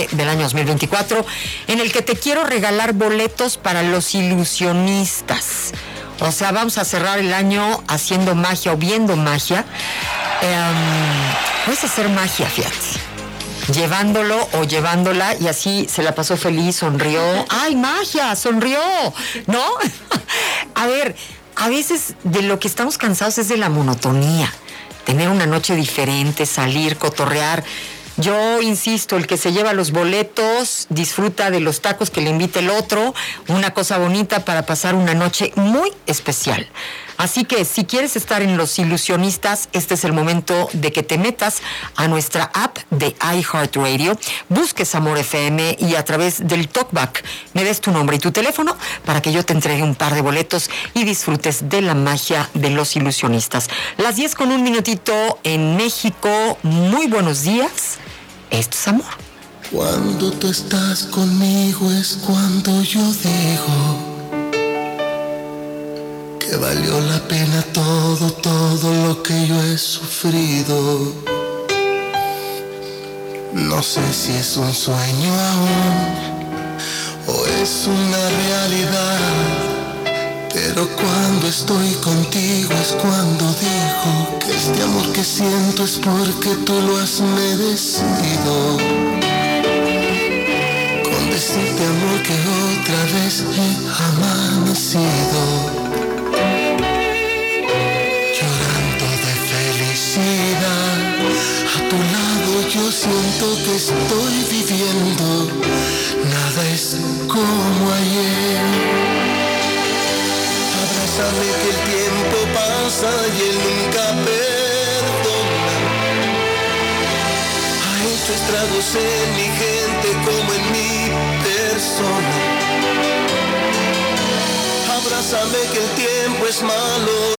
del año 2024, en el que te quiero regalar boletos para Los Ilusionistas. O sea, vamos a cerrar el año haciendo magia o viendo magia. Puedes hacer magia, fíjate. Llevándolo o llevándola, y así se la pasó feliz, sonrió. ¡Ay, magia! ¡Sonrió! ¿No? A ver, a veces de lo que estamos cansados es de la monotonía. Tener una noche diferente, salir, cotorrear. Yo insisto, el que se lleva los boletos disfruta de los tacos que le invita el otro, una cosa bonita para pasar una noche muy especial. Así que si quieres estar en Los Ilusionistas, este es el momento de que te metas a nuestra app de iHeartRadio, busques Amor FM y a través del TalkBack me des tu nombre y tu teléfono para que yo te entregue un par de boletos y disfrutes de la magia de Los Ilusionistas. Las 10:01 en México. Muy buenos días. Esto es amor. Cuando tú estás conmigo es cuando yo digo que valió la pena todo lo que yo he sufrido. No sé si es un sueño aún o es una realidad, pero cuando estoy contigo es cuando digo que este amor que siento es porque tú lo has merecido. Con decirte, amor, que otra vez he amanecido llorando de felicidad. A tu lado yo siento que estoy viviendo, nada es como ayer. Abrázame que el tiempo pasa y él nunca perdona. Ha hecho estragos en mi gente como en mi persona. Abrázame que el tiempo es malo.